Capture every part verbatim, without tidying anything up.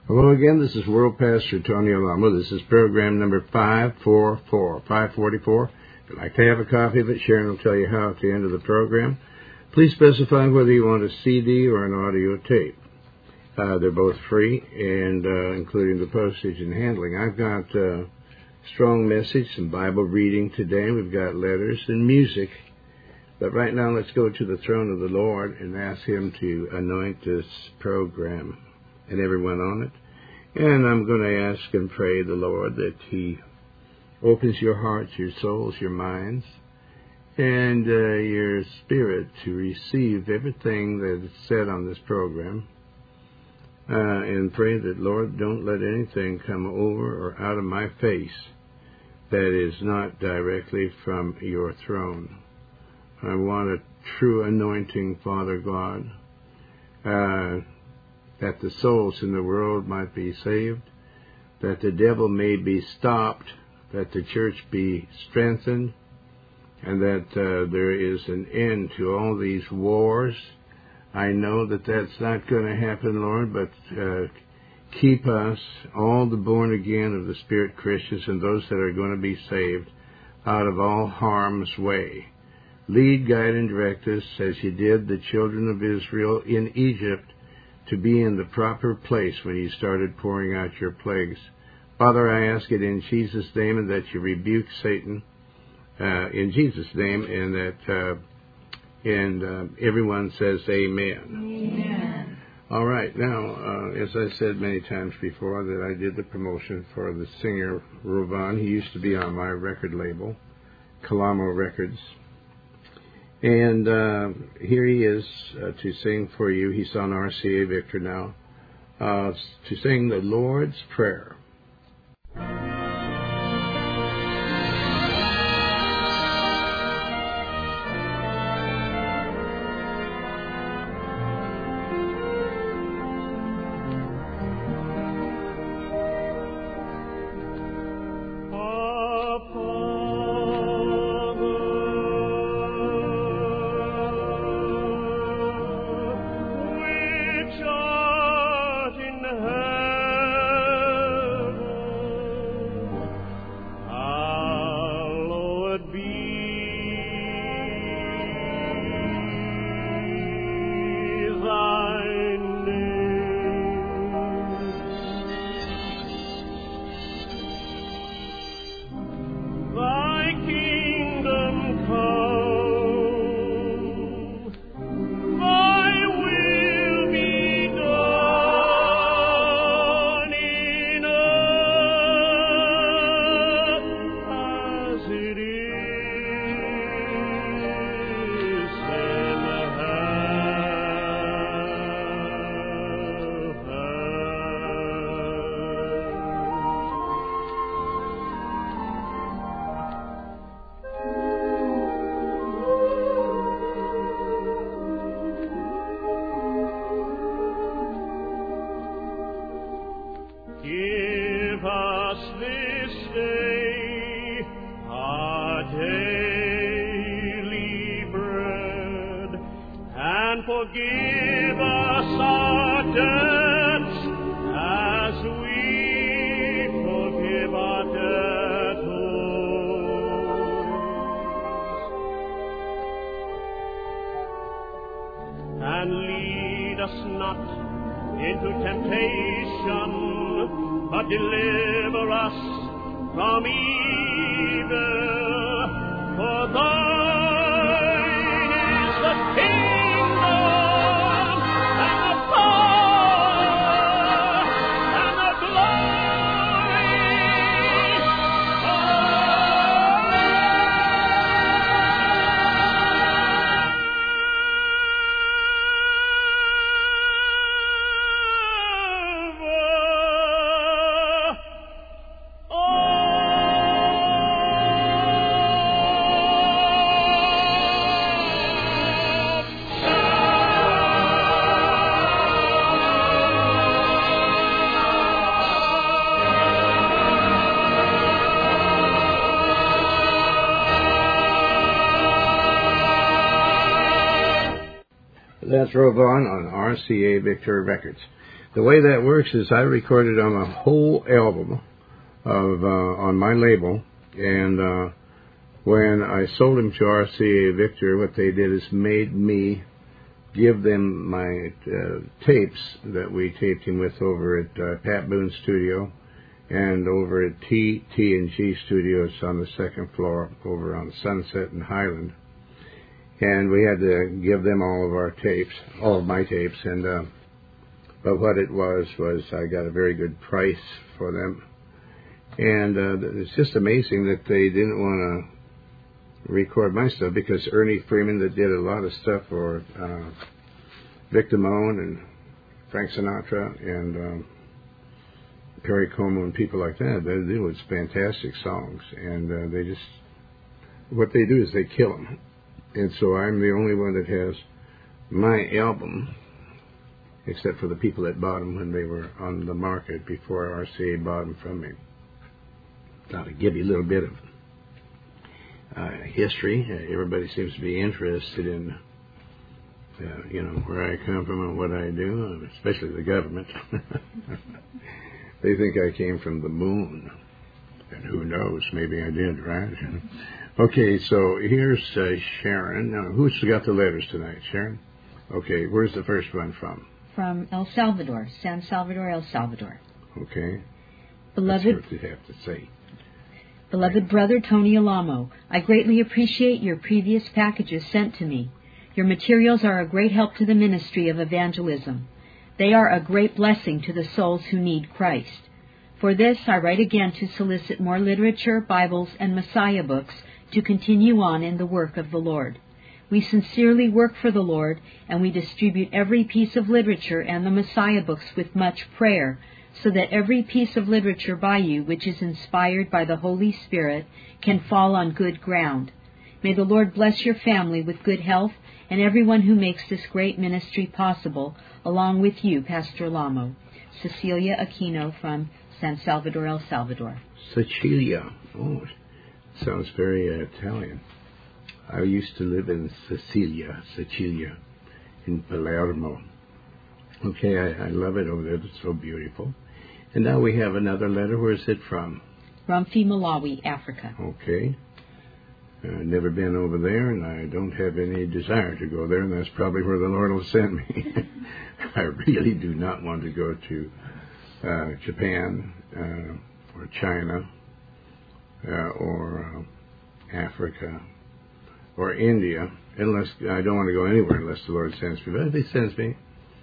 Hello again, this is World Pastor Tony Alamo. This is program number five forty-four. five forty-four. If you'd like to have a copy of it, Sharon will tell you how at the end of the program. Please specify whether you want a C D or an audio tape. Uh, they're both free, and uh, including the postage and handling. I've got uh, strong message, some Bible reading today. We've got letters and music. But right now, let's go to the throne of the Lord and ask Him to anoint this program and everyone on it. And I'm going to ask and pray the Lord that He opens your hearts, your souls, your minds, and uh, your spirit to receive everything that is said on this program. Uh, and pray that, Lord, don't let anything come over or out of my face that is not directly from your throne. I want a true anointing, Father God, uh, that the souls in the world might be saved, that the devil may be stopped, that the church be strengthened, and that uh, there is an end to all these wars. I know that that's not going to happen, Lord, but uh, keep us, all the born-again of the Spirit Christians and those that are going to be saved, out of all harm's way. Lead, guide, and direct us as you did the children of Israel in Egypt to be in the proper place when you started pouring out your plagues. Father, I ask it in Jesus' name, and that you rebuke Satan uh, in Jesus' name, and that uh, and uh, everyone says amen. Amen. All right. Now, uh, as I said many times before, that I did the promotion for the singer Rovan. He used to be on my record label, Kalamo Records. And uh, here he is uh, to sing for you. He's on R C A Victor now, uh, to sing the Lord's Prayer. Forgive us our debts as we forgive our debtors. And lead us not into temptation, but deliver us from evil. For thine is the kingdom, That's Rovan on R C A Victor Records. the way that works is I recorded on a whole album of uh, on my label, and uh, when I sold them to R C A Victor, what they did is made me give them my uh, tapes that we taped him with over at uh, Pat Boone's studio and over at T T and G Studios on the second floor over on Sunset and Highland. And we had to give them all of our tapes, all of my tapes. And uh, but what it was was I got a very good price for them. And uh, it's just amazing that they didn't want to record my stuff, because Ernie Freeman, that did a lot of stuff for uh, Vic Damone and Frank Sinatra and um, Perry Como and people like that, they do it's fantastic songs, and uh, they just, what they do is they kill them. And so I'm the only one that has my album, except for the people that bought them when they were on the market before R C A bought them from me. Thought I'd give you a little bit of uh, history. Uh, everybody seems to be interested in, uh, you know, where I come from and what I do, especially the government. They think I came from the moon, and who knows, maybe I did, right? Okay, so here's uh, Sharon. Now, who's got the letters tonight, Sharon? Okay, where's the first one from? From El Salvador, San Salvador, El Salvador. Okay. Beloved, that's what you have to say. Beloved brother Tony Alamo, I greatly appreciate your previous packages sent to me. Your materials are a great help to the ministry of evangelism. They are a great blessing to the souls who need Christ. For this, I write again to solicit more literature, Bibles, and Messiah books to continue on in the work of the Lord. We sincerely work for the Lord, and we distribute every piece of literature and the Messiah books with much prayer, so that every piece of literature by you, which is inspired by the Holy Spirit, can fall on good ground. May the Lord bless your family with good health, and everyone who makes this great ministry possible, along with you, Pastor Alamo. Cecilia Aquino from San Salvador, El Salvador. Cecilia. Oh, sounds very uh, Italian. I used to live in Sicilia, Sicilia, in Palermo. Okay, I, I love it over there. It's so beautiful. And now we have another letter. Where is it from? Rumfi, Malawi, Africa. Okay. I've never been over there, and I don't have any desire to go there, and that's probably where the Lord will send me. I really do not want to go to uh, Japan uh, or China uh, or uh, Africa or India, unless I don't want to go anywhere unless the Lord sends me. But if He sends me,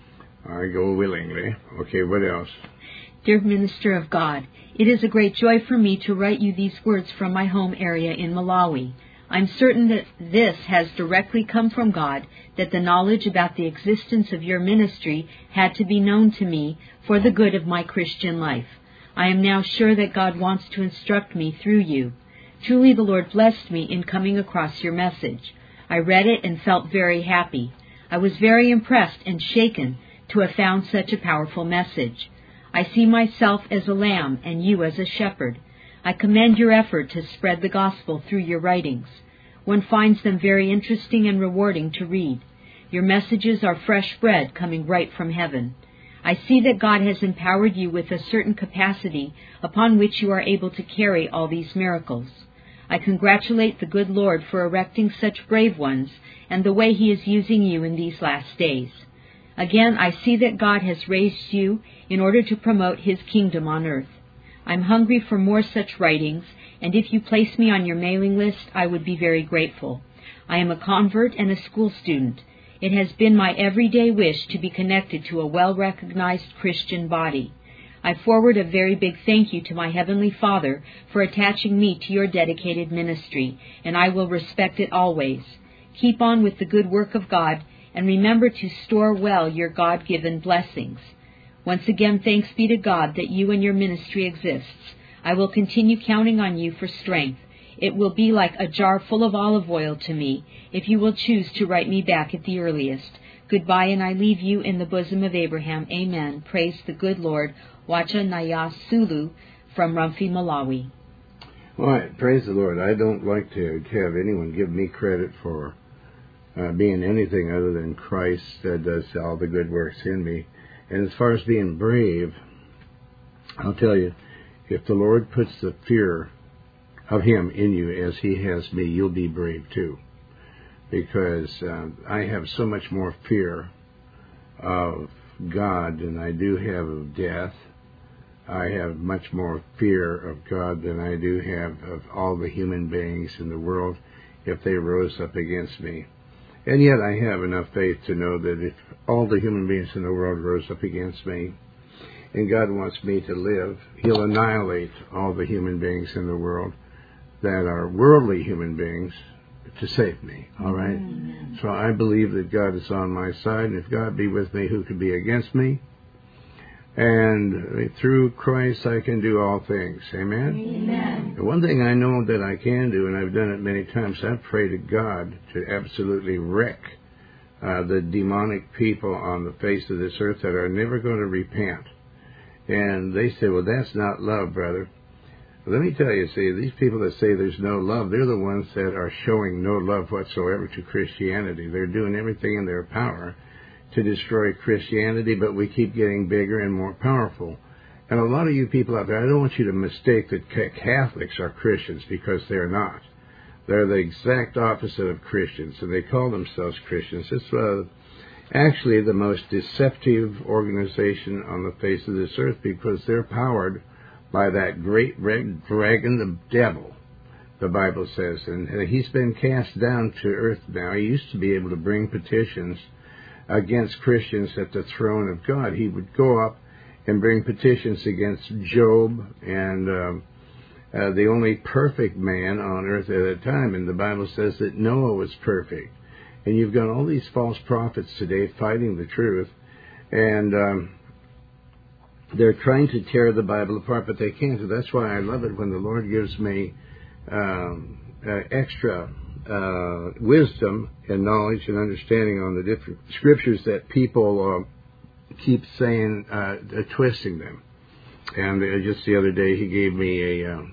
I go willingly. Okay, what else? Dear Minister of God, it is a great joy for me to write you these words from my home area in Malawi. I'm certain that this has directly come from God, that the knowledge about the existence of your ministry had to be known to me for the good of my Christian life. I am now sure that God wants to instruct me through you. Truly the Lord blessed me in coming across your message. I read it and felt very happy. I was very impressed and shaken to have found such a powerful message. I see myself as a lamb and you as a shepherd. I commend your effort to spread the gospel through your writings. One finds them very interesting and rewarding to read. Your messages are fresh bread coming right from heaven. I see that God has empowered you with a certain capacity upon which you are able to carry all these miracles. I congratulate the good Lord for erecting such brave ones and the way He is using you in these last days. Again, I see that God has raised you in order to promote His kingdom on earth. I'm hungry for more such writings, and if you place me on your mailing list, I would be very grateful. I am a convert and a school student. It has been my everyday wish to be connected to a well-recognized Christian body. I forward a very big thank you to my Heavenly Father for attaching me to your dedicated ministry, and I will respect it always. Keep on with the good work of God, and remember to store well your God-given blessings. Once again, thanks be to God that you and your ministry exists. I will continue counting on you for strength. It will be like a jar full of olive oil to me, if you will choose to write me back at the earliest. Goodbye, and I leave you in the bosom of Abraham. Amen. Praise the good Lord. Wacha Naya Sulu from Rumfi, Malawi. All right, praise the Lord. I don't like to have anyone give me credit for uh, being anything other than Christ that does all the good works in me. And as far as being brave, I'll tell you, if the Lord puts the fear of Him in you as He has me, you'll be brave too. Because uh, I have so much more fear of God than I do have of death. I have much more fear of God than I do have of all the human beings in the world if they rose up against me. And yet I have enough faith to know that if all the human beings in the world rose up against me, and God wants me to live, He'll annihilate all the human beings in the world that are worldly human beings to save me, all right? Mm-hmm. So I believe that God is on my side, and if God be with me, who could be against me? And through Christ, I can do all things. Amen? Amen. The one thing I know that I can do, and I've done it many times, I pray to God to absolutely wreck uh, the demonic people on the face of this earth that are never going to repent. And they say, well, that's not love, brother. Let me tell you, see, these people that say there's no love, they're the ones that are showing no love whatsoever to Christianity. They're doing everything in their power to destroy Christianity, but we keep getting bigger and more powerful. And a lot of you people out there, I don't want you to mistake that Catholics are Christians, because they're not. They're the exact opposite of Christians, and they call themselves Christians. It's uh, actually the most deceptive organization on the face of this earth, because they're powered by that great red dragon, the devil, the Bible says. And he's been cast down to earth now. He used to be able to bring petitions against Christians at the throne of God. He would go up and bring petitions against Job and um, uh, the only perfect man on earth at that time. And the Bible says that Noah was perfect. And you've got all these false prophets today fighting the truth. And um, they're trying to tear the Bible apart, but they can't. So that's why I love it when the Lord gives me um, uh, extra uh, wisdom and knowledge and understanding on the different scriptures that people uh, keep saying, uh, uh, twisting them. And uh, just the other day, he gave me a uh,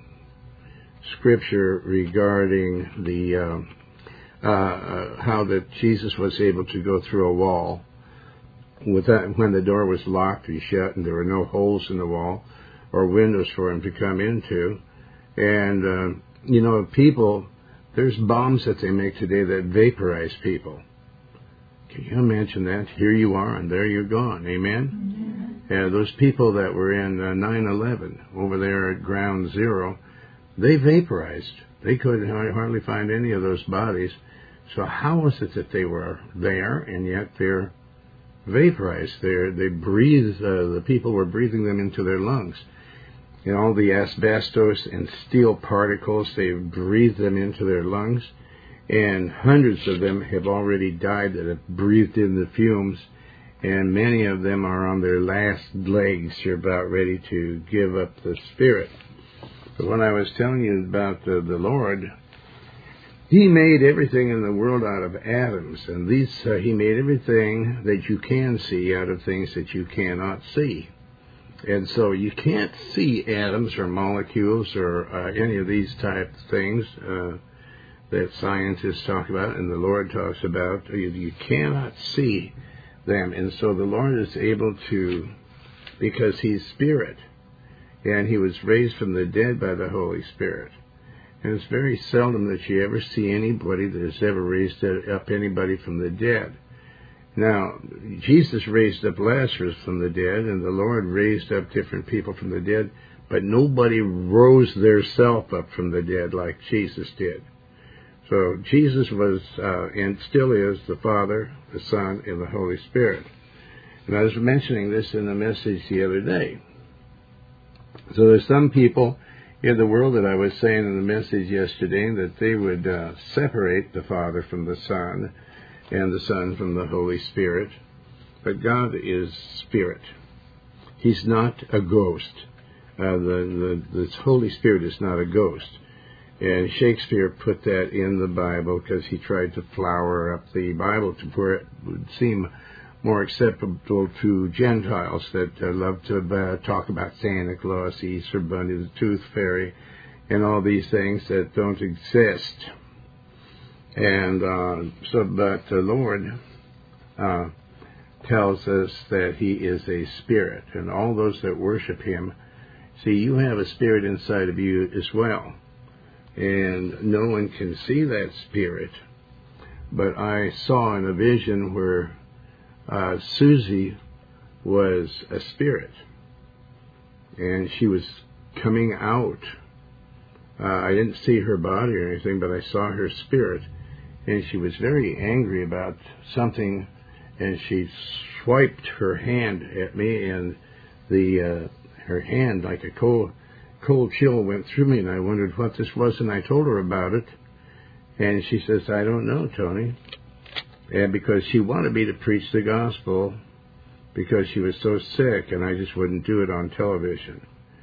scripture regarding the uh, uh, uh, how that Jesus was able to go through a wall with that, when the door was locked and shut and there were no holes in the wall or windows for him to come into. And, uh, you know, people, there's bombs that they make today that vaporize people. Can you imagine that? Here you are and there you're gone. Amen? Mm-hmm. Uh, those people that were in uh, nine eleven over there at Ground Zero, they vaporized. They couldn't hardly find any of those bodies. So how was it that they were there and yet they're vaporized? They're, they breathe, uh, the people were breathing them into their lungs. And all the asbestos and steel particles, they breathed them into their lungs. And hundreds of them have already died that have breathed in the fumes. And many of them are on their last legs. They're about ready to give up the spirit. But when I was telling you about uh, the Lord, He made everything in the world out of atoms, and these uh, He made everything that you can see out of things that you cannot see. And so you can't see atoms or molecules or uh, any of these type of things uh, that scientists talk about and the Lord talks about. You, you cannot see them. And so the Lord is able to, because He's Spirit, and He was raised from the dead by the Holy Spirit. And it's very seldom that you ever see anybody that has ever raised up anybody from the dead. Now, Jesus raised up Lazarus from the dead, and the Lord raised up different people from the dead, but nobody rose their self up from the dead like Jesus did. So Jesus was, uh, and still is, the Father, the Son, and the Holy Spirit. And I was mentioning this in the message the other day. So there's some people in the world that I was saying in the message yesterday that they would uh, separate the Father from the Son and the Son from the Holy Spirit. But God is Spirit. He's not a ghost. Uh, the, the, the Holy Spirit is not a ghost. And Shakespeare put that in the Bible because he tried to flower up the Bible to where it would seem more acceptable to Gentiles that uh, love to uh, talk about Santa Claus, Easter Bunny, the Tooth Fairy, and all these things that don't exist. And uh, so, but the Lord uh, tells us that he is a spirit, and all those that worship him, see, you have a spirit inside of you as well, and no one can see that spirit. But I saw in a vision where uh, Susie was a spirit, and she was coming out. Uh, I didn't see her body or anything, but I saw her spirit, and she was very angry about something, and she swiped her hand at me, and the uh, her hand, like a cold, cold chill, went through me, and I wondered what this was, and I told her about it, and she says, I don't know, Tony, and because she wanted me to preach the gospel because she was so sick, and I just wouldn't do it on television.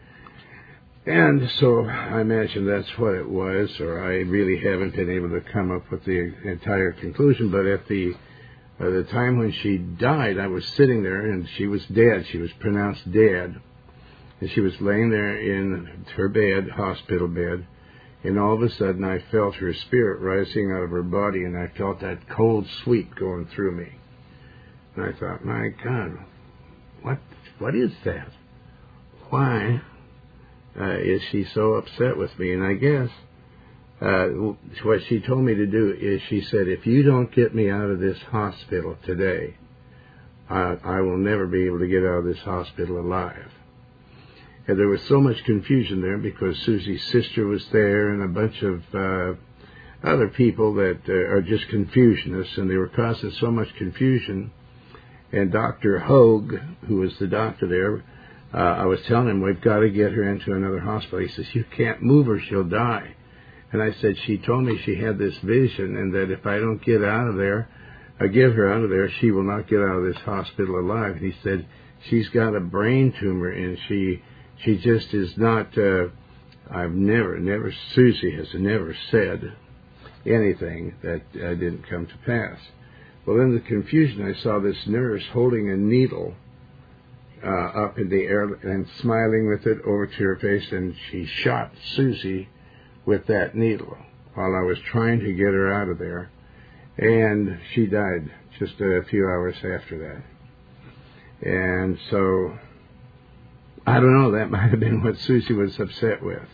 And so I imagine that's what it was, or I really haven't been able to come up with the entire conclusion. But at the uh, the time when she died, I was sitting there, and she was dead. She was pronounced dead. And she was laying there in her bed, hospital bed, and all of a sudden I felt her spirit rising out of her body, and I felt that cold sweep going through me. And I thought, my God, what what is that? Why Uh, is she so upset with me? And I guess uh, what she told me to do is she said, if you don't get me out of this hospital today, uh, I will never be able to get out of this hospital alive. And there was so much confusion there because Susie's sister was there and a bunch of uh, other people that uh, are just confusionists, and they were causing so much confusion. And Doctor Hogue, who was the doctor there, Uh, I was telling him, we've got to get her into another hospital. He says, you can't move her, she'll die. And I said, she told me she had this vision, and that if I don't get out of there, I get her out of there, she will not get out of this hospital alive. And he said, she's got a brain tumor, and she she just is not, uh, I've never, never, Susie has never said anything that uh, didn't come to pass. Well, in the confusion, I saw this nurse holding a needle Uh, up in the air and smiling with it over to her face, and she shot Susie with that needle while I was trying to get her out of there, and she died just a few hours after that. And so, I don't know, that might have been what Susie was upset with.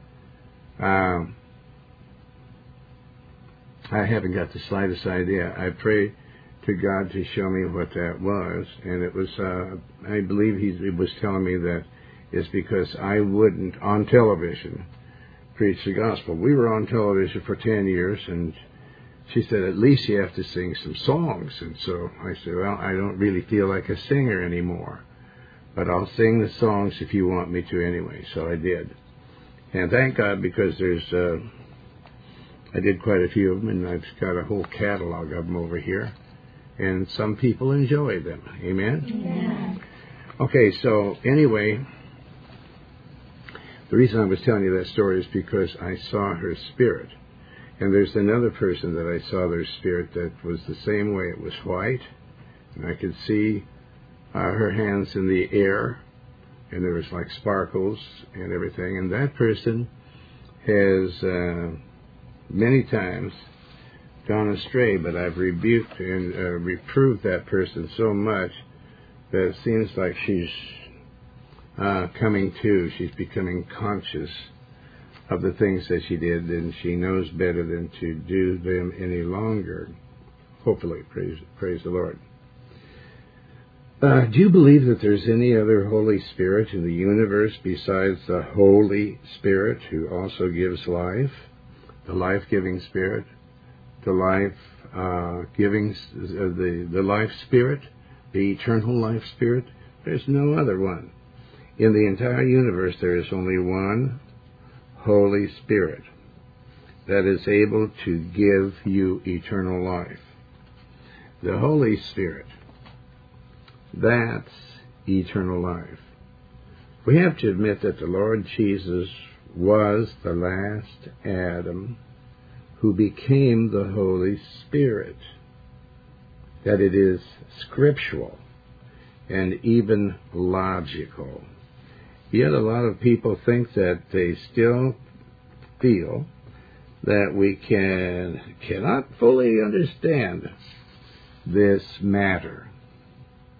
Um, I haven't got the slightest idea. I pray to God to show me what that was, and it was, uh, I believe he, he was telling me that it's because I wouldn't, on television, preach the gospel. We were on television for ten years, and she said, at least you have to sing some songs. And so I said, well, I don't really feel like a singer anymore, but I'll sing the songs if you want me to anyway. So I did. And thank God, because there's, uh, I did quite a few of them, and I've got a whole catalog of them over here. And some people enjoy them. Amen? Yeah. Okay, so anyway, the reason I was telling you that story is because I saw her spirit. And there's another person that I saw their spirit that was the same way. It was white, and I could see uh, her hands in the air, and there was like sparkles and everything. And that person has uh, many times gone astray, but I've rebuked and uh, reproved that person so much that it seems like she's uh, coming to. She's becoming conscious of the things that she did, and she knows better than to do them any longer. Hopefully, praise, praise the Lord. Uh, do you believe that there's any other Holy Spirit in the universe besides the Holy Spirit who also gives life, the life-giving Spirit? The life uh, giving, uh, the, the life spirit, the eternal life spirit? There's no other one. In the entire universe, there is only one Holy Spirit that is able to give you eternal life. The Holy Spirit, that's eternal life. We have to admit that the Lord Jesus was the last Adam who became the Holy Spirit, that it is scriptural and even logical. Yet a lot of people think that they still feel that we can cannot fully understand this matter.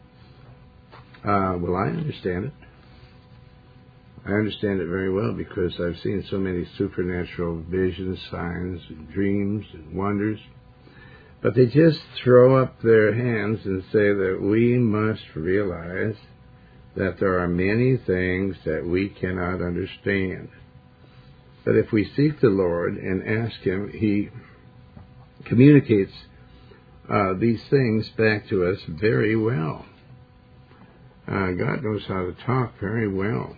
Uh, well, I understand it. I understand it very well because I've seen so many supernatural visions, signs, and dreams and wonders. But they just throw up their hands and say that we must realize that there are many things that we cannot understand. But if we seek the Lord and ask Him, He communicates uh, these things back to us very well. Uh, God knows how to talk very well.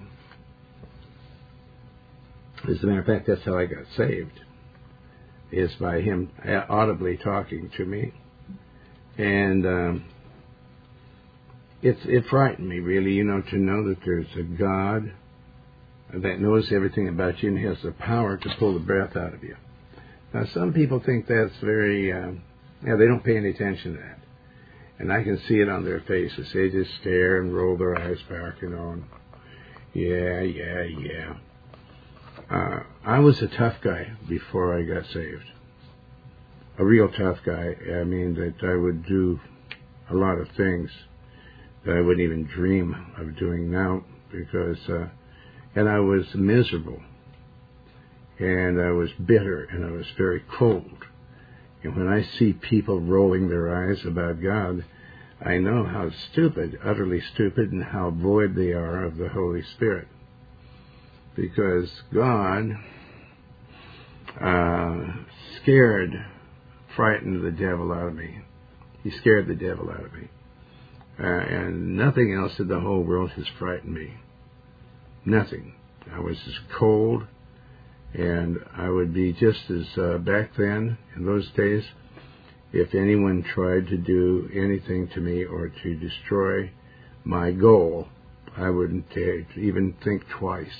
As a matter of fact, that's how I got saved, is by Him audibly talking to me. And um, it's, it frightened me, really, you know, to know that there's a God that knows everything about you and has the power to pull the breath out of you. Now, some people think that's very, uh, yeah, they don't pay any attention to that. And I can see it on their faces. They just stare and roll their eyes back, you know, and yeah, yeah, yeah. Uh, I was a tough guy before I got saved. A real tough guy. I mean, that I would do a lot of things that I wouldn't even dream of doing now because, uh, and I was miserable. And I was bitter and I was very cold. And when I see people rolling their eyes about God, I know how stupid, utterly stupid, and how void they are of the Holy Spirit. Because God uh, scared, frightened the devil out of me. He scared the devil out of me. Uh, and nothing else in the whole world has frightened me. Nothing. I was as cold, and I would be just as, uh, back then, in those days, if anyone tried to do anything to me or to destroy my goal, I wouldn't uh, even think twice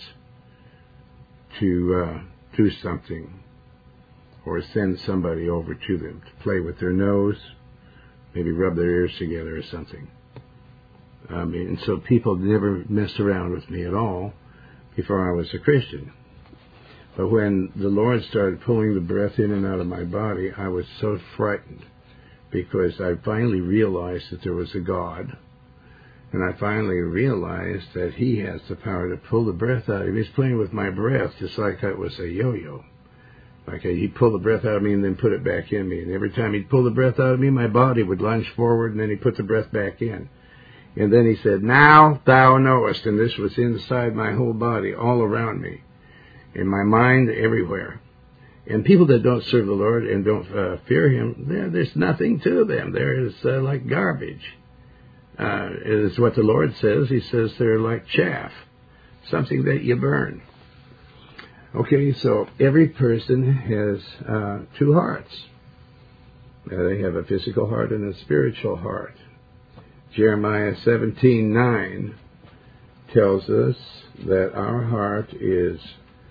to uh, do something or send somebody over to them to play with their nose, maybe rub their ears together or something. I mean, and so people never messed around with me at all before I was a Christian. But when the Lord started pulling the breath in and out of my body, I was so frightened because I finally realized that there was a God. And I finally realized that He has the power to pull the breath out of me. He's playing with my breath just like it was a yo-yo. Like He'd pull the breath out of me and then put it back in me. And every time He'd pull the breath out of me, my body would lunge forward and then He'd put the breath back in. And then He said, "Now thou knowest." And this was inside my whole body, all around me. In my mind, everywhere. And people that don't serve the Lord and don't uh, fear Him, there, there's nothing to them. They're is, uh, like garbage. Uh, it is what the Lord says. He says they're like chaff, something that you burn. Okay, so every person has uh, two hearts. Uh, they have a physical heart and a spiritual heart. Jeremiah seventeen nine tells us that our heart is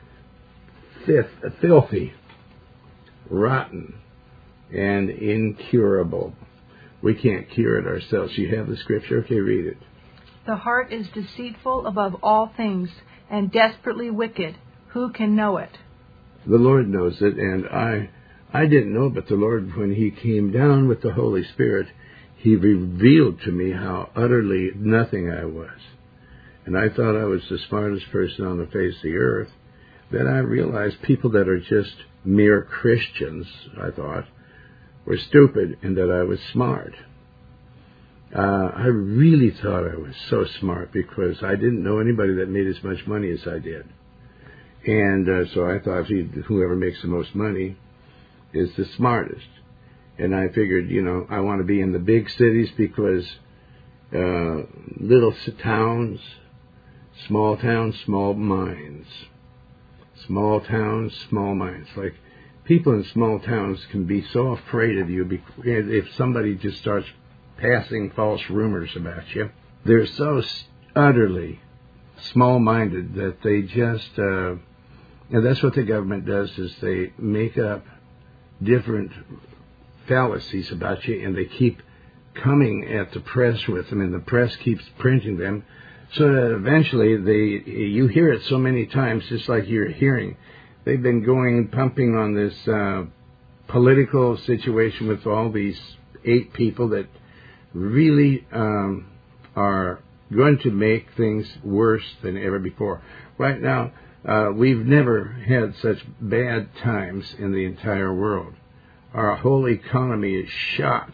filthy, rotten, and incurable. We can't cure it ourselves. You have the scripture? Okay, read it. The heart is deceitful above all things and desperately wicked. Who can know it? The Lord knows it, and I I didn't know, but the Lord, when He came down with the Holy Spirit, He revealed to me how utterly nothing I was. And I thought I was the smartest person on the face of the earth. Then I realized people that are just mere Christians, I thought, were stupid and that I was smart. Uh, I really thought I was so smart because I didn't know anybody that made as much money as I did. And uh, so I thought whoever makes the most money is the smartest. And I figured, you know, I want to be in the big cities because uh, little towns, small towns, small minds. Small towns, small minds. Like, people in small towns can be so afraid of you if somebody just starts passing false rumors about you. They're so utterly small-minded that they just, uh, and that's what the government does, is they make up different fallacies about you, and they keep coming at the press with them, and the press keeps printing them, so that eventually they, you hear it so many times, just like you're hearing. They've been going, pumping on this uh, political situation with all these eight people that really um, are going to make things worse than ever before. Right now, uh, we've never had such bad times in the entire world. Our whole economy is shot,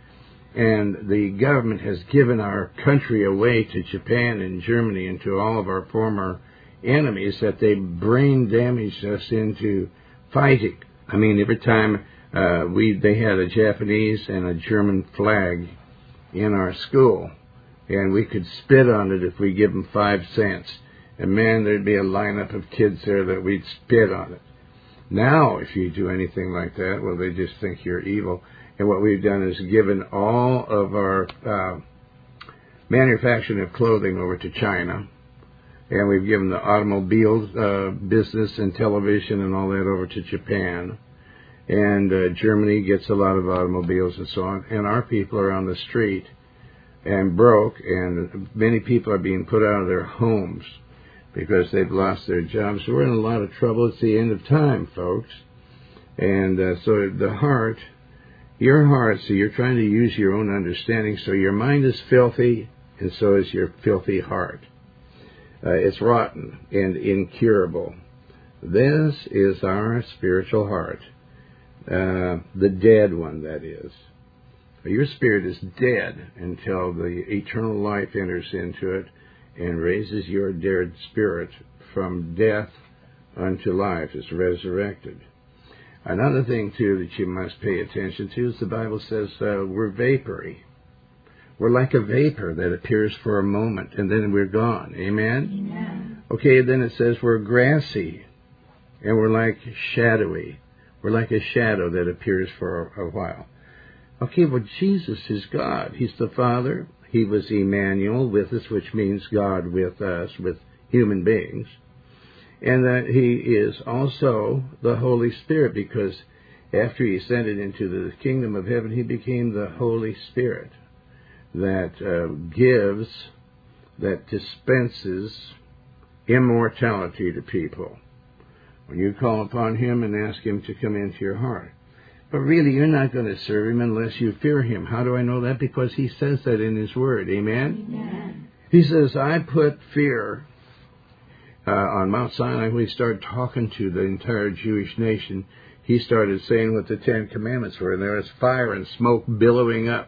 and the government has given our country away to Japan and Germany and to all of our former enemies that they brain damaged us into fighting. I mean, every time uh, we they had a Japanese and a German flag in our school, and we could spit on it if we give them five cents. And man, there'd be a lineup of kids there that we'd spit on it. Now, if you do anything like that, well, they just think you're evil. And what we've done is given all of our uh, manufacturing of clothing over to China. And we've given the automobile uh, business and television and all that over to Japan. And uh, Germany gets a lot of automobiles and so on. And our people are on the street and broke. And many people are being put out of their homes because they've lost their jobs. So we're in a lot of trouble. It's the end of time, folks. And uh, so the heart, your heart, so you're trying to use your own understanding. So your mind is filthy, and so is your filthy heart. Uh, it's rotten and incurable. This is our spiritual heart, uh, the dead one, that is. Your spirit is dead until the eternal life enters into it and raises your dead spirit from death unto life. It's resurrected. Another thing, too, that you must pay attention to is the Bible says uh, we're vapory. We're like a vapor that appears for a moment, and then we're gone. Amen? Amen. Okay, then it says we're grassy, and we're like shadowy. We're like a shadow that appears for a, a while. Okay, well, Jesus is God. He's the Father. He was Emmanuel with us, which means God with us, with human beings. And that He is also the Holy Spirit, because after He ascended into the kingdom of heaven, He became the Holy Spirit that uh, gives, that dispenses immortality to people. When you call upon Him and ask Him to come into your heart. But really, you're not going to serve Him unless you fear Him. How do I know that? Because He says that in His Word. Amen? Amen. He says, I put fear uh, on Mount Sinai. When He started talking to the entire Jewish nation, He started saying what the Ten Commandments were. And there was fire and smoke billowing up.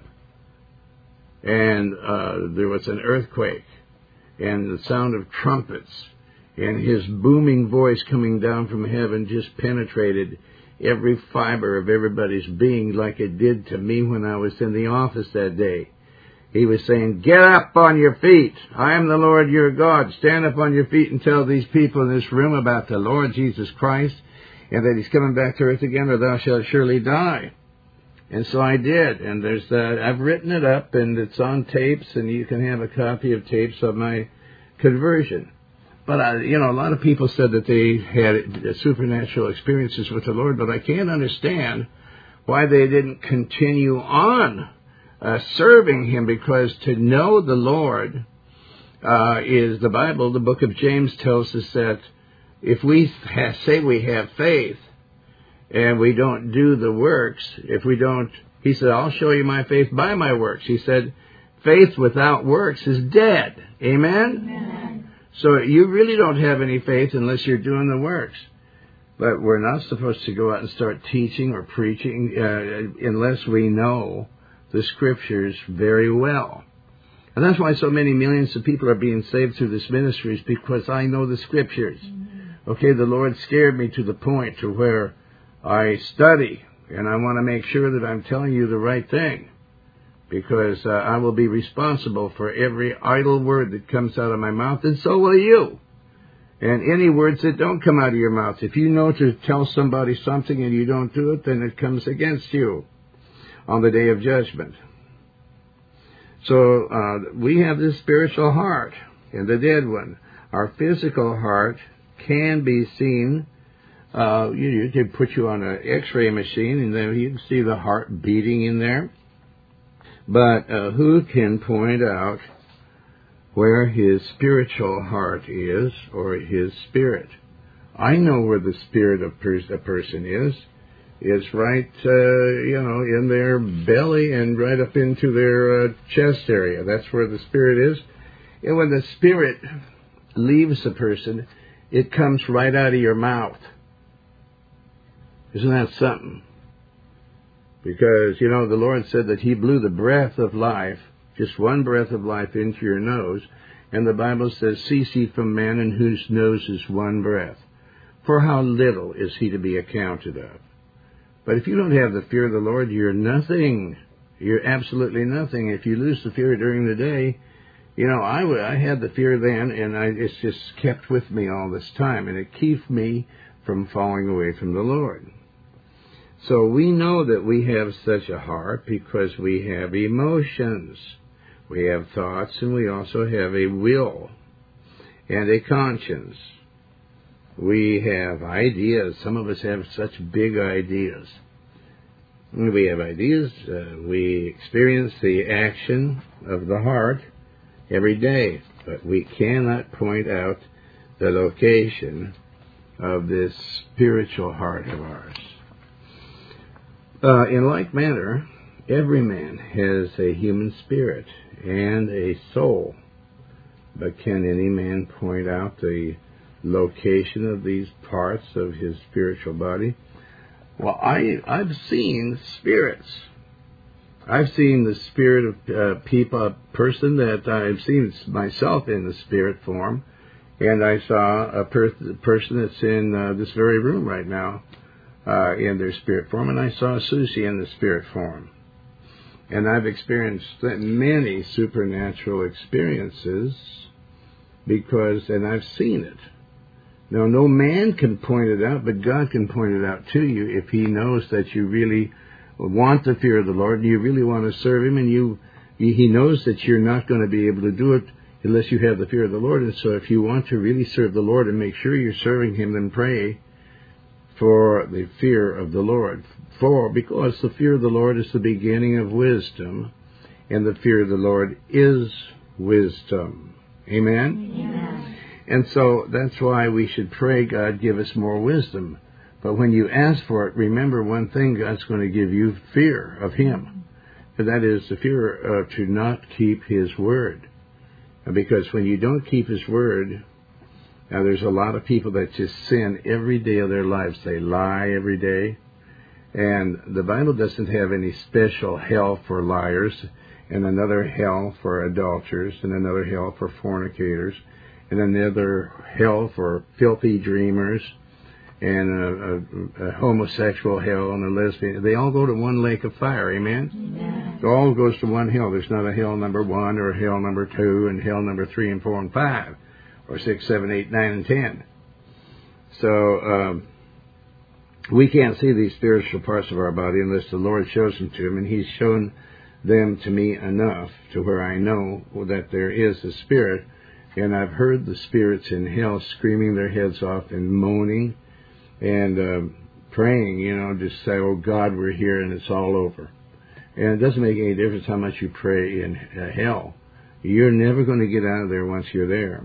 And uh, there was an earthquake. And the sound of trumpets. And His booming voice coming down from heaven just penetrated every fiber of everybody's being, like it did to me when I was in the office that day. He was saying, get up on your feet. I am the Lord your God. Stand up on your feet and tell these people in this room about the Lord Jesus Christ and that He's coming back to earth again, or thou shalt surely die. And so I did. And there's uh, I've written it up, and it's on tapes, and you can have a copy of tapes of my conversion. But, I, you know, a lot of people said that they had supernatural experiences with the Lord, but I can't understand why they didn't continue on uh, serving Him, because to know the Lord uh, is, the Bible, the book of James tells us that if we ha- say we have faith and we don't do the works, if we don't, He said, I'll show you my faith by my works. He said, faith without works is dead. Amen? Amen. So you really don't have any faith unless you're doing the works. But we're not supposed to go out and start teaching or preaching uh, unless we know the Scriptures very well. And that's why so many millions of people are being saved through this ministry, is because I know the Scriptures. Mm-hmm. Okay, the Lord scared me to the point to where I study, and I want to make sure that I'm telling you the right thing. Because uh, I will be responsible for every idle word that comes out of my mouth, and so will you. And any words that don't come out of your mouth. If you know to tell somebody something and you don't do it, then it comes against you on the day of judgment. So uh, we have this spiritual heart, and the dead one. Our physical heart can be seen. Uh, you, you can put you on an X-ray machine, and then you can see the heart beating in there. But uh, who can point out where his spiritual heart is, or his spirit? I know where the spirit of pers- a person is. It's right, uh, you know, in their belly and right up into their uh, chest area. That's where the spirit is. And when the Spirit leaves a person, it comes right out of your mouth. Isn't that something? Because, you know, the Lord said that He blew the breath of life, just one breath of life into your nose, and the Bible says, cease ye from man in whose nose is one breath. For how little is he to be accounted of? But if you don't have the fear of the Lord, you're nothing. You're absolutely nothing. If you lose the fear during the day, you know, I, w- I had the fear then, and I, it's just kept with me all this time, and it keeps me from falling away from the Lord. So we know that we have such a heart because we have emotions. We have thoughts, and we also have a will and a conscience. We have ideas. Some of us have such big ideas. We have ideas. Uh, we experience the action of the heart every day, but we cannot point out the location of this spiritual heart of ours. Uh, in like manner, every man has a human spirit and a soul, but can any man point out the location of these parts of his spiritual body? Well, I, I've seen spirits. I've seen the spirit of uh, people, a person that I've seen myself in the spirit form, and I saw a per- person that's in uh, this very room right now uh, in their spirit form, and I saw Susie in the spirit form. And I've experienced many supernatural experiences because, and I've seen it. Now, no man can point it out, but God can point it out to you if He knows that you really want the fear of the Lord and you really want to serve Him, and you He knows that you're not going to be able to do it unless you have the fear of the Lord. And so if you want to really serve the Lord and make sure you're serving Him, then pray for the fear of the Lord. For, because the fear of the Lord is the beginning of wisdom, and the fear of the Lord is wisdom. Amen? Amen. And so that's why we should pray, God, give us more wisdom. But when you ask for it, remember one thing, God's going to give you fear of Him. And that is the fear uh, to not keep His word. And because when you don't keep His word, now there's a lot of people that just sin every day of their lives. They lie every day. And the Bible doesn't have any special hell for liars, and another hell for adulterers, and another hell for fornicators, and another hell for filthy dreamers, and a, a, a homosexual hell, and a lesbian. They all go to one lake of fire, amen? Amen. It all goes to one hell. There's not a hell number one, or a hell number two, and hell number three, and four, and five, or six, seven, eight, nine, and ten. So, um, we can't see these spiritual parts of our body unless the Lord shows them to Him, and He's shown them to me enough to where I know that there is a spirit. And I've heard the spirits in hell screaming their heads off and moaning and uh, praying, you know, just say, oh, God, we're here and it's all over. And it doesn't make any difference how much you pray in uh, hell. You're never going to get out of there once you're there.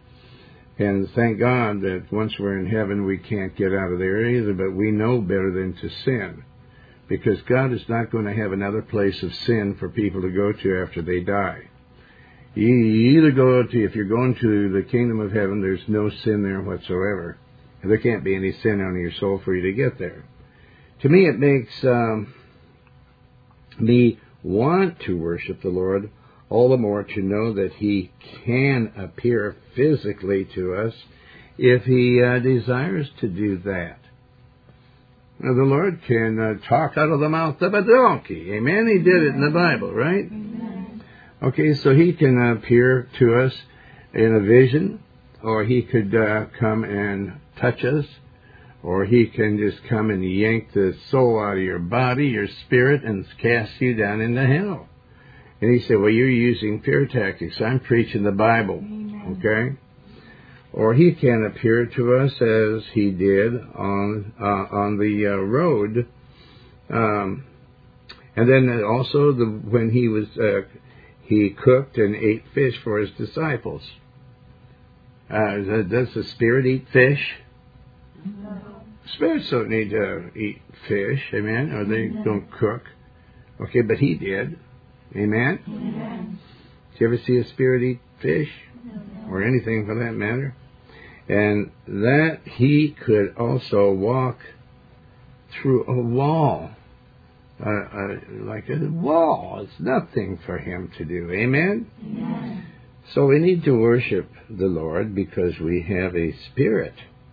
And thank God that once we're in heaven, we can't get out of there either, but we know better than to sin. Because God is not going to have another place of sin for people to go to after they die. You either go to, if you're going to the kingdom of heaven, there's no sin there whatsoever. And there can't be any sin on your soul for you to get there. To me, it makes um, me want to worship the Lord all the more to know that He can appear physically to us if He uh, desires to do that. Now, the Lord can uh, talk out of the mouth of a donkey. Amen? He did it in the Bible, right? Amen. Okay, so He can appear to us in a vision, or He could uh, come and touch us, or He can just come and yank the soul out of your body, your spirit, and cast you down into hell. And He said, well, you're using fear tactics. I'm preaching the Bible. Amen. Okay? Or He can appear to us as He did on uh, on the uh, road. Um, and then also the, when He was uh, He cooked and ate fish for His disciples. Uh, does the Spirit eat fish? No. Spirits don't need to eat fish, amen? Or they Amen. don't cook. Okay, but He did. Amen? Amen. Did you ever see a spirit eat fish or anything for that matter. And that he could also walk through a wall. Uh, uh, like a wall. It's nothing for him to do. Amen? Amen. So we need to worship the Lord because we have a spirit.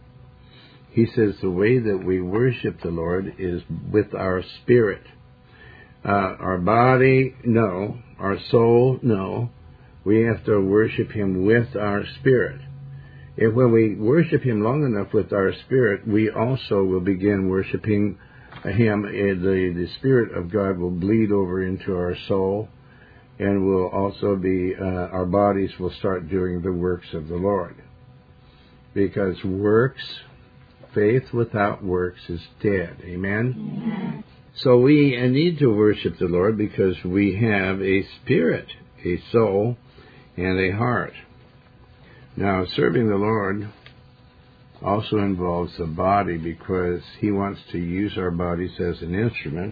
He says the way that we worship the Lord is with our spirit. Uh, our body, no. Our soul, no. We have to worship him with our spirit. And when we worship him long enough with our spirit, we also will begin worshiping him. The, the Spirit of God will bleed over into our soul, and will also be, uh, our bodies will start doing the works of the Lord. Because works, faith without works is dead. Amen? Amen. So we need to worship the Lord because we have a spirit, a soul, and a heart. Now, serving the Lord also involves the body because he wants to use our bodies as an instrument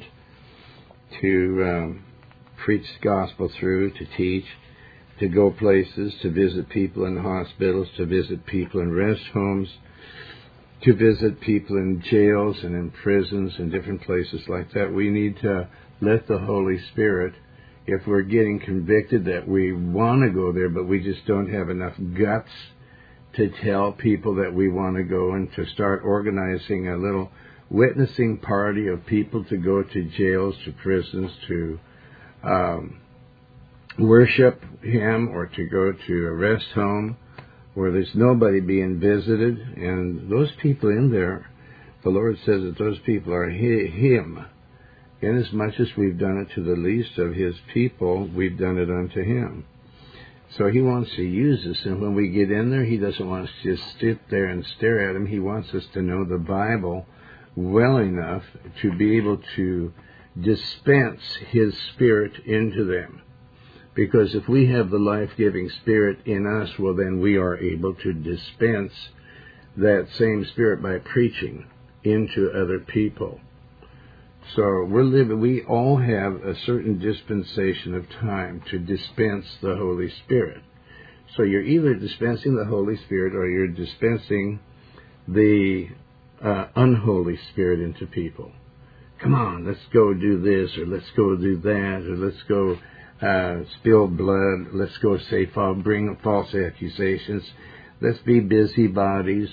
to um, preach the gospel through, to teach, to go places, to visit people in hospitals, to visit people in rest homes, to visit people in jails and in prisons and different places like that. We need to let the Holy Spirit, if we're getting convicted that we want to go there, but we just don't have enough guts to tell people that we want to go, and to start organizing a little witnessing party of people to go to jails, to prisons, to um, worship him, or to go to a rest home where there's nobody being visited. And those people in there, the Lord says that those people are him. Inasmuch as we've done it to the least of his people, we've done it unto him. So he wants to use us, and when we get in there, he doesn't want us to just sit there and stare at him. He wants us to know the Bible well enough to be able to dispense his Spirit into them. Because if we have the life-giving Spirit in us, well, then we are able to dispense that same Spirit by preaching into other people. So we're living, we all have a certain dispensation of time to dispense the Holy Spirit. So you're either dispensing the Holy Spirit or you're dispensing the uh, unholy Spirit into people. Come on, let's go do this, or let's go do that, or let's go uh, spill blood, let's go say, bring false accusations, let's be busybodies.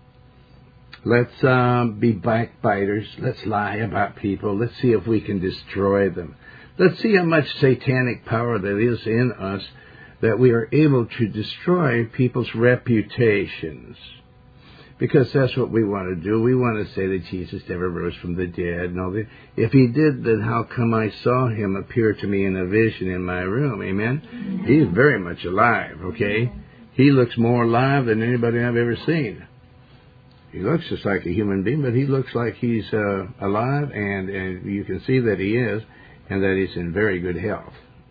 Let's uh, be backbiters. Let's lie about people. Let's see if we can destroy them. Let's see how much satanic power there is in us that we are able to destroy people's reputations. Because that's what we want to do. We want to say that Jesus never rose from the dead. And all that. If he did, then how come I saw him appear to me in a vision in my room? Amen? Amen. He's very much alive, okay? He looks more alive than anybody I've ever seen. He looks just like a human being, but he looks like he's uh, alive, and, and you can see that he is, and that he's in very good health.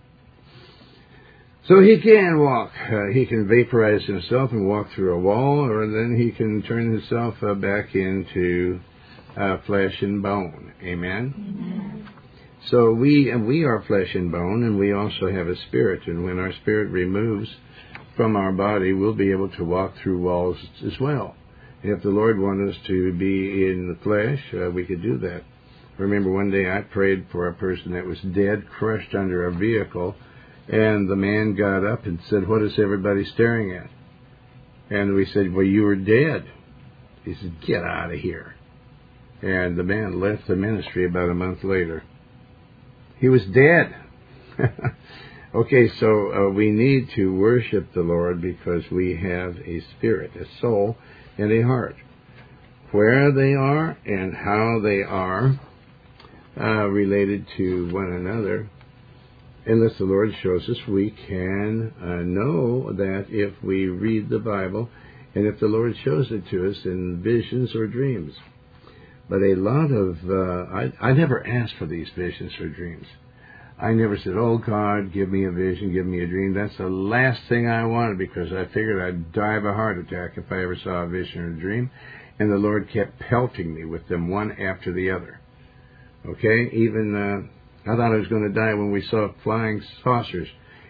So he can walk. Uh, he can vaporize himself and walk through a wall, or then he can turn himself uh, back into uh, flesh and bone. Amen? Amen. So we, and we are flesh and bone, and we also have a spirit, and when our spirit removes from our body, we'll be able to walk through walls as well. If the Lord wanted us to be in the flesh, uh, we could do that. I remember one day I prayed for a person that was dead, crushed under a vehicle, and the man got up and said, "What is everybody staring at?" And we said, "Well, you were dead." He said, "Get out of here." And the man left the ministry about a month later. He was dead. Okay, so uh, we need to worship the Lord because we have a spirit, a soul, and a heart. Where they are and how they are uh, related to one another, unless the Lord shows us, we can uh, know that if we read the Bible and if the Lord shows it to us in visions or dreams. But a lot of, uh, I, I never asked for these visions or dreams. I never said, "Oh, God, give me a vision, give me a dream." That's the last thing I wanted, because I figured I'd die of a heart attack if I ever saw a vision or a dream. And the Lord kept pelting me with them one after the other. Okay? Even, uh, I thought I was going to die when we saw flying saucers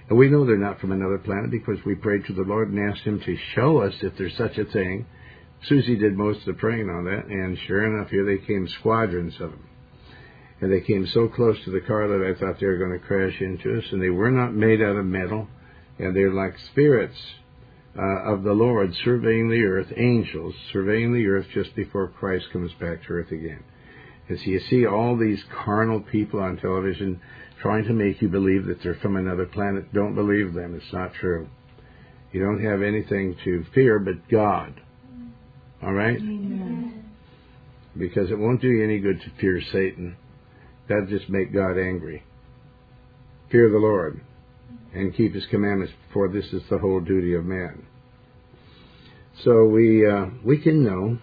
And we know they're not from another planet because we prayed to the Lord and asked Him to show us if there's such a thing. Susie did most of the praying on that, and sure enough, here they came, squadrons of them. And they came so close to the car that I thought they were going to crash into us, and they were not made out of metal, and they're like spirits uh, of the Lord surveying the earth, angels surveying the earth just before Christ comes back to earth again. And so you see all these carnal people on television trying to make you believe that they're from another planet. Don't believe them. It's not true. You don't have anything to fear but God. All right? Amen. Because it won't do you any good to fear Satan. That'll just make God angry. Fear the Lord and keep His commandments, for this is the whole duty of man. So we uh, we can know,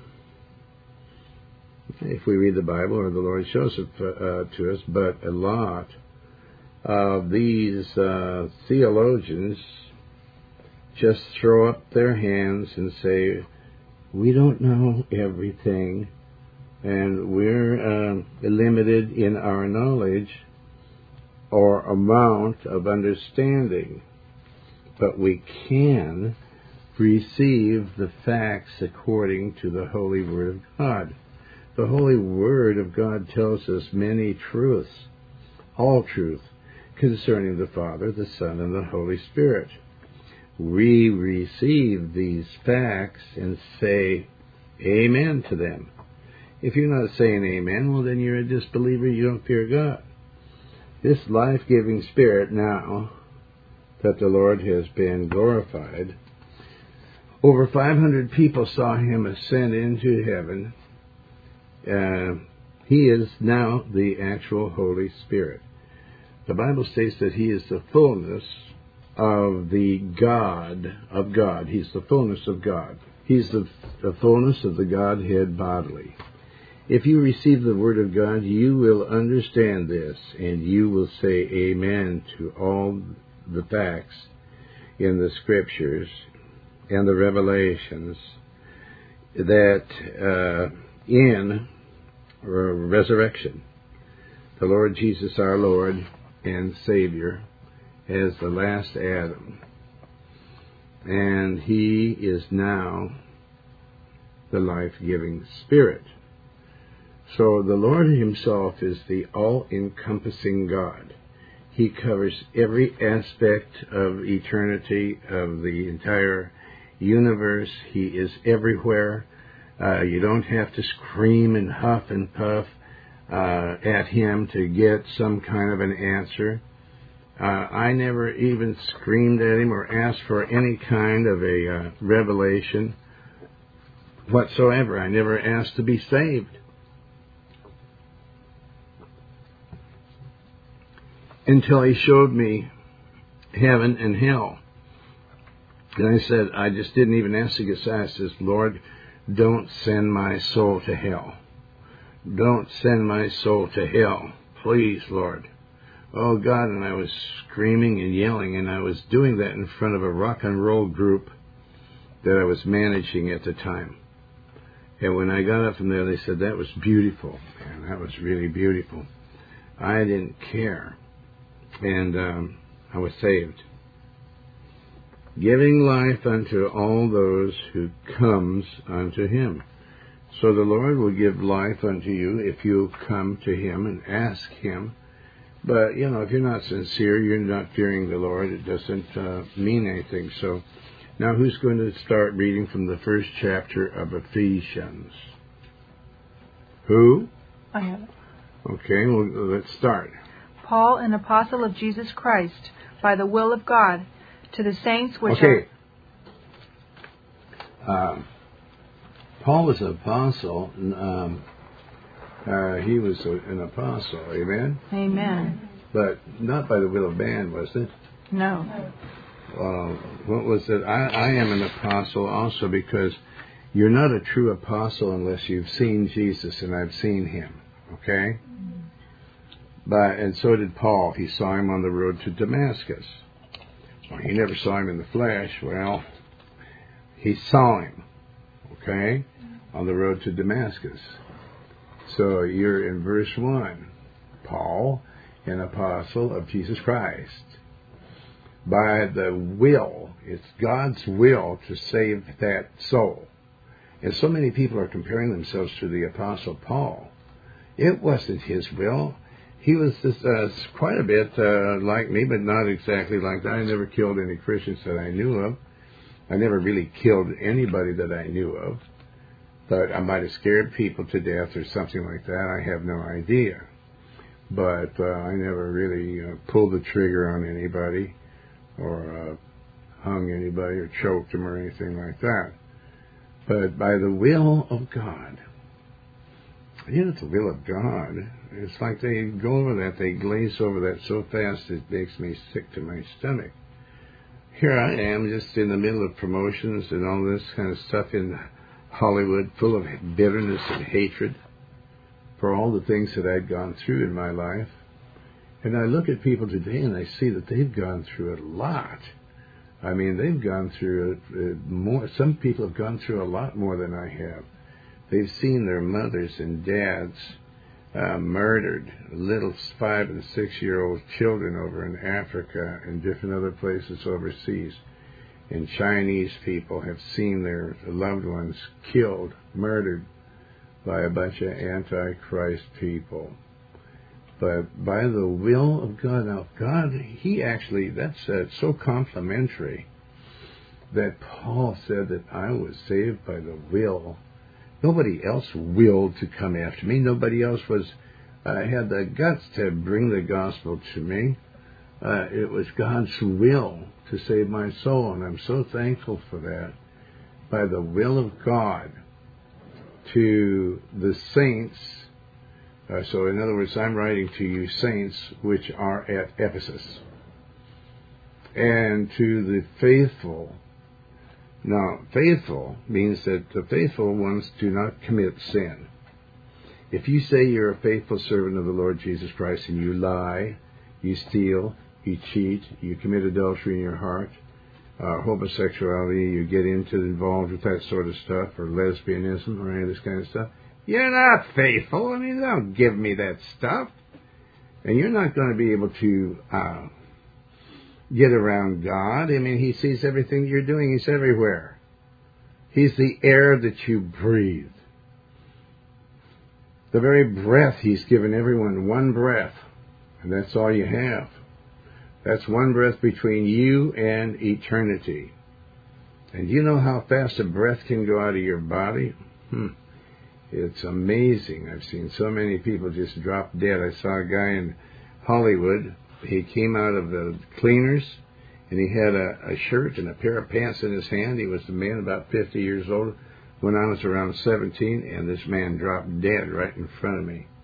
if we read the Bible or the Lord shows it uh, to us, but a lot of these uh, theologians just throw up their hands and say, we don't know everything, and we're uh, limited in our knowledge or amount of understanding, but we can receive the facts according to the Holy Word of God. The Holy Word of God tells us many truths, all truth, concerning the Father, the Son, and the Holy Spirit. We receive these facts and say amen to them. If you're not saying amen, well, then you're a disbeliever. You don't fear God. This life-giving Spirit now that the Lord has been glorified, over five hundred people saw Him ascend into heaven. Uh, he is now the actual Holy Spirit. The Bible states that He is the fullness of the God of God. He's the fullness of God. He's the, the fullness of the Godhead bodily. If you receive the Word of God, you will understand this, and you will say amen to all the facts in the Scriptures and the revelations that uh, in uh, resurrection, the Lord Jesus, our Lord and Savior, as the last Adam, and He is now the life-giving Spirit. So the Lord Himself is the all-encompassing God. He covers every aspect of eternity, of the entire universe. He is everywhere. Uh, you don't have to scream and huff and puff uh, at Him to get some kind of an answer. Uh, I never even screamed at Him or asked for any kind of a uh, revelation whatsoever. I never asked to be saved. Until He showed me heaven and hell. And I said, I just didn't even ask to get saved. I says, Lord, don't send my soul to hell. Don't send my soul to hell. Please, Lord. Oh, God, and I was screaming and yelling, and I was doing that in front of a rock and roll group that I was managing at the time. And when I got up from there, they said, that was beautiful. Man, that was really beautiful. I didn't care. And um, I was saved. Giving life unto all those who comes unto Him. So the Lord will give life unto you if you come to Him and ask Him. But, you know, if you're not sincere, you're not fearing the Lord, it doesn't uh, mean anything. So now who's going to start reading from the first chapter of Ephesians? Who? I have it. Okay, well, let's start. Paul, an apostle of Jesus Christ, by the will of God, to the saints which okay. are... Um, Paul was an apostle. Um, uh, he was a, an apostle, amen? Amen. But not by the will of man, was it? No. Uh, what was it? I, I am an apostle also because you're not a true apostle unless you've seen Jesus, and I've seen Him, okay? But, and so did Paul. He saw Him on the road to Damascus. Well, he never saw Him in the flesh. Well, he saw Him, okay, on the road to Damascus. So you're in verse one. Paul, an apostle of Jesus Christ. by the will. It's God's will to save that soul. And so many people are comparing themselves to the Apostle Paul. It wasn't his will. He was just, uh, quite a bit uh, like me, but not exactly like that. I never killed any Christians that I knew of. I never really killed anybody that I knew of. But I might have scared people to death or something like that. I have no idea. But uh, I never really uh, pulled the trigger on anybody or uh, hung anybody or choked them or anything like that. But by the will of God. You know, it's the will of God. It's like they go over that, they glaze over that so fast it makes me sick to my stomach. Here I am just in the middle of promotions and all this kind of stuff in Hollywood, full of bitterness and hatred for all the things that I'd gone through in my life. And I look at people today and I see that they've gone through a lot. I mean, they've gone through it more. Some people have gone through a lot more than I have. They've seen their mothers and dads uh, murdered, little five and six-year-old children over in Africa and different other places overseas. And Chinese people have seen their loved ones killed, murdered by a bunch of Antichrist people. But by the will of God, now God, he actually, that's uh, so complimentary that Paul said that I was saved by the will. Nobody else willed to come after me. Nobody else was uh, had the guts to bring the gospel to me. Uh, it was God's will to save my soul, and I'm so thankful for that. By the will of God, to the saints. Uh, so in other words, I'm writing to you saints which are at Ephesus. And to the faithful. Now, faithful means that the faithful ones do not commit sin. If you say you're a faithful servant of the Lord Jesus Christ and you lie, you steal, you cheat, you commit adultery in your heart, uh, homosexuality, you get into involved with that sort of stuff, or lesbianism, or any of this kind of stuff, you're not faithful. I mean, don't give me that stuff. And you're not going to be able to uh, get around God. I mean, he sees everything you're doing. He's everywhere. He's the air that you breathe. The very breath he's given everyone, one breath. And that's all you have. That's one breath between you and eternity. And you know how fast a breath can go out of your body? Hmm. It's amazing. I've seen so many people just drop dead. I saw a guy in Hollywood. He came out of the cleaners, and he had a, a shirt and a pair of pants in his hand. He was a man about fifty years old when I was around seventeen, and this man dropped dead right in front of me.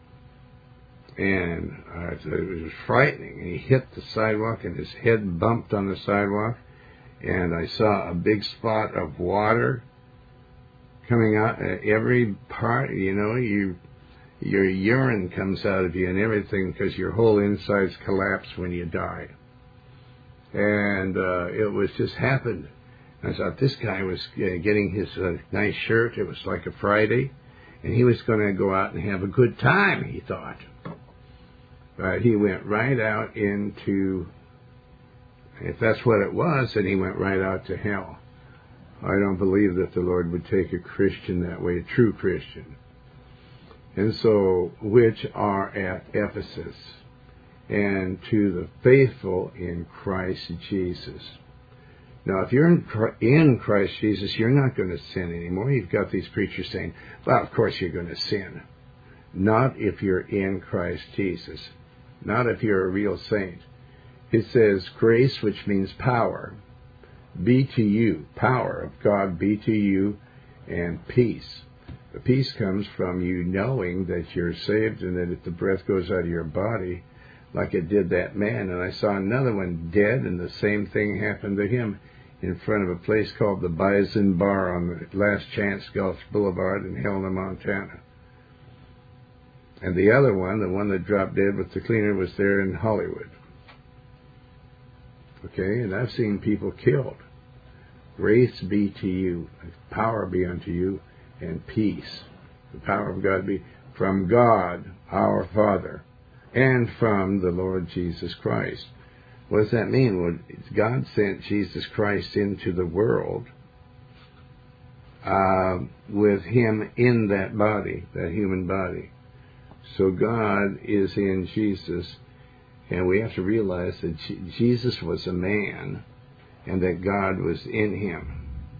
And uh, it was frightening. And he hit the sidewalk, and his head bumped on the sidewalk, and I saw a big spot of water coming out uh, every part. You know, you your urine comes out of you and everything because your whole insides collapse when you die. And uh, it was just happened. I thought this guy was uh, getting his uh, nice shirt. It was like a Friday, and he was going to go out and have a good time, he thought. But he went right out into, if that's what it was, then he went right out to hell. I don't believe that the Lord would take a Christian that way, a true Christian. And so, which are at Ephesus, and to the faithful in Christ Jesus. Now, if you're in Christ Jesus, you're not going to sin anymore. You've got these preachers saying, well, of course you're going to sin. Not if you're in Christ Jesus. Not if you're a real saint. It says grace, which means power. Be to you, power of God be to you, and peace. The peace comes from you knowing that you're saved and that if the breath goes out of your body, like it did that man. And I saw another one dead, and the same thing happened to him in front of a place called the Bison Bar on the Last Chance Gulch Boulevard in Helena, Montana. And the other one, the one that dropped dead with the cleaner, was there in Hollywood. Okay, and I've seen people killed. Grace be to you, power be unto you, and peace. The power of God be from God, our Father, and from the Lord Jesus Christ. What does that mean? Well, God sent Jesus Christ into the world uh, with him in that body, that human body. So God is in Jesus, and we have to realize that Jesus was a man and that God was in him.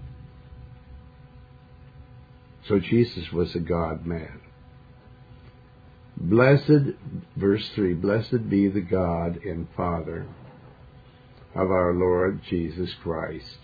So Jesus was a God-man. Blessed, verse three, blessed be the God and Father of our Lord Jesus Christ,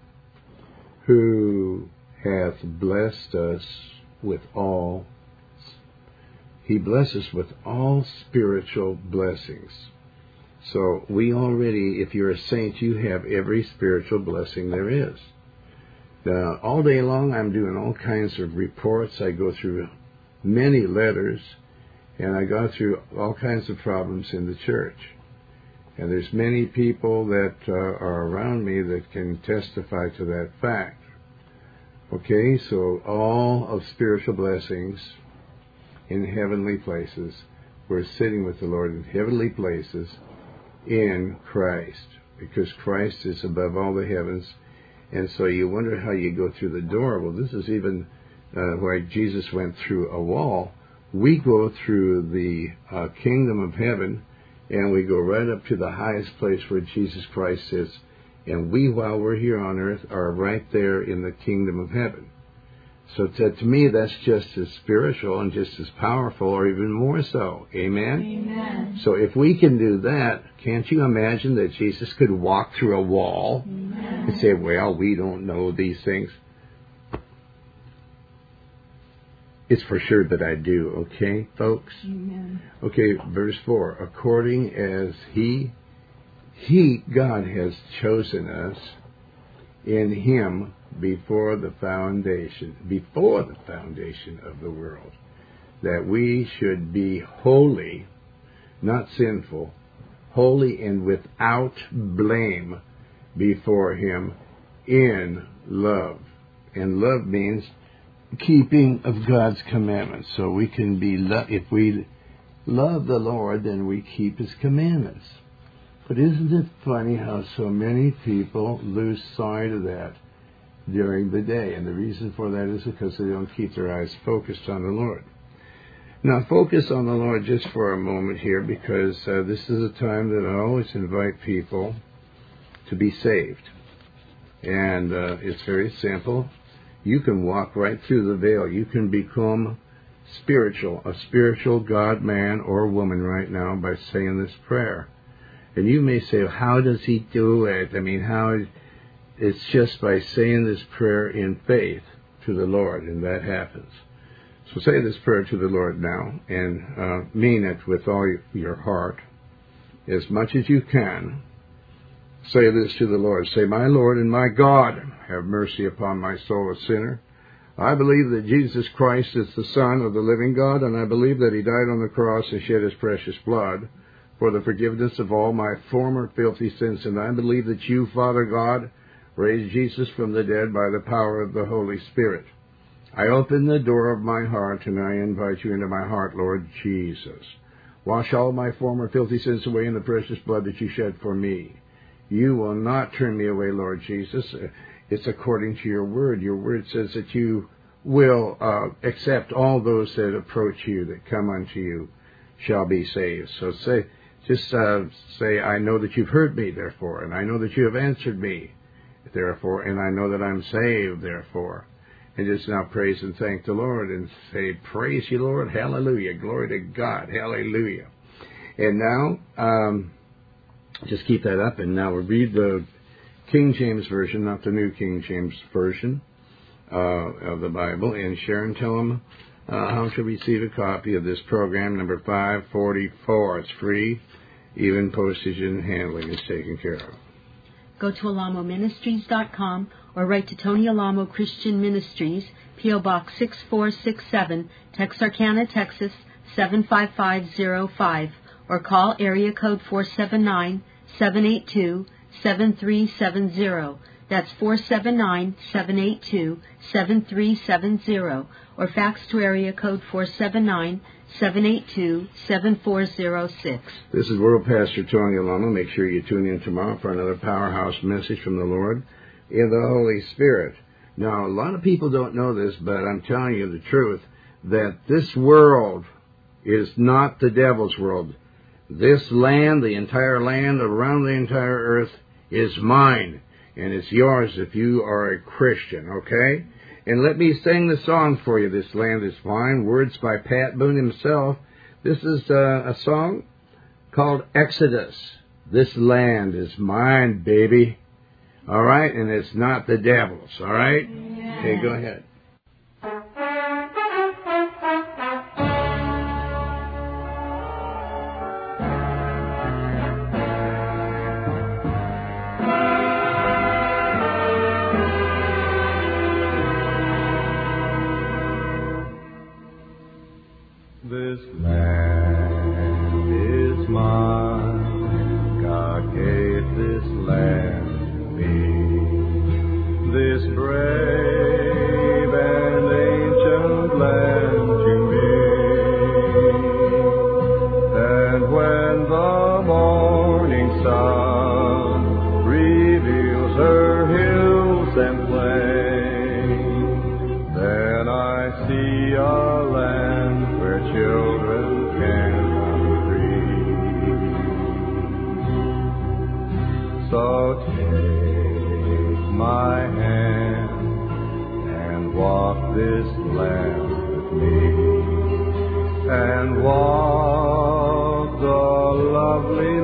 who hath blessed us with all, he blesses with all spiritual blessings. So we already, if you're a saint, you have every spiritual blessing there is. Now, all day long I'm doing all kinds of reports. I go through many letters, and I go through all kinds of problems in the church. And there's many people that uh, are around me that can testify to that fact. Okay, so all of spiritual blessings in heavenly places. We're sitting with the Lord in heavenly places in Christ, because Christ is above all the heavens. And so you wonder how you go through the door. Well, this is even uh, why Jesus went through a wall. We go through the uh, kingdom of heaven, and we go right up to the highest place where Jesus Christ sits. And we, while we're here on earth, are right there in the kingdom of heaven. So to, to me, that's just as spiritual and just as powerful, or even more so. Amen? Amen. So if we can do that, can't you imagine that Jesus could walk through a wall Amen. and say, well, we don't know these things? It's for sure that I do, okay, folks? Amen. Okay, verse four. According as he, he, God has chosen us in him before the foundation, before the foundation of the world, that we should be holy, not sinful, holy and without blame before him in love. And love means keeping of God's commandments. So we can be, lo- if we love the Lord, then we keep his commandments. But isn't it funny how so many people lose sight of that during the day? And the reason for that is because they don't keep their eyes focused on the Lord. Now, focus on the Lord just for a moment here, because uh, this is a time that I always invite people to be saved. And uh, it's very simple. You can walk right through the veil. You can become spiritual, a spiritual God, man, or woman right now by saying this prayer. And you may say, how does he do it? I mean, how? It's just by saying this prayer in faith to the Lord, and that happens. So say this prayer to the Lord now, and uh, mean it with all your heart, as much as you can. Say this to the Lord. Say, my Lord and my God, have mercy upon my soul, a sinner. I believe that Jesus Christ is the Son of the living God, and I believe that he died on the cross and shed his precious blood for the forgiveness of all my former filthy sins. And I believe that you, Father God, raised Jesus from the dead by the power of the Holy Spirit. I open the door of my heart, and I invite you into my heart, Lord Jesus. Wash all my former filthy sins away in the precious blood that you shed for me. You will not turn me away, Lord Jesus. It's according to your word. Your word says that you will uh, accept all those that approach you, that come unto you, shall be saved. So say, just uh, say, I know that you've heard me, therefore, and I know that you have answered me, therefore, and I know that I'm saved, therefore. And just now praise and thank the Lord and say, praise you, Lord, hallelujah, glory to God, hallelujah. And now, um, just keep that up, and now we'll read the King James Version, not the New King James Version uh, of the Bible. And Sharon, tell them uh, how to receive a copy of this program, number five forty-four. It's free. Even postage and handling is taken care of. Go to alamo ministries dot com or write to Tony Alamo Christian Ministries, P O Box six four six seven, Texarkana, Texas seven five five zero five, or call area code four seven nine, seven eight two, seven three seven zero. That's four seven nine, seven eight two, seven three seven zero. or fax to area code four seven nine, seven eight two, seven four zero six. This is World Pastor Tony Alamo. Make sure you tune in tomorrow for another powerhouse message from the Lord in the Holy Spirit. Now, a lot of people don't know this, but I'm telling you the truth, that this world is not the devil's world. This land, the entire land around the entire earth, is mine, and it's yours if you are a Christian, okay? And let me sing the song for you, This Land is Mine, words by Pat Boone himself. This is uh, a song called Exodus. This land is mine, baby. All right? And it's not the devil's, all right? Yeah. Okay, go ahead. This land is mine, God gave this land to me, this brave and ancient land to me. And when the morning sun reveals her hills and plains, then I see a land children can breathe. So take my hand and walk this land with me, and walk the lovely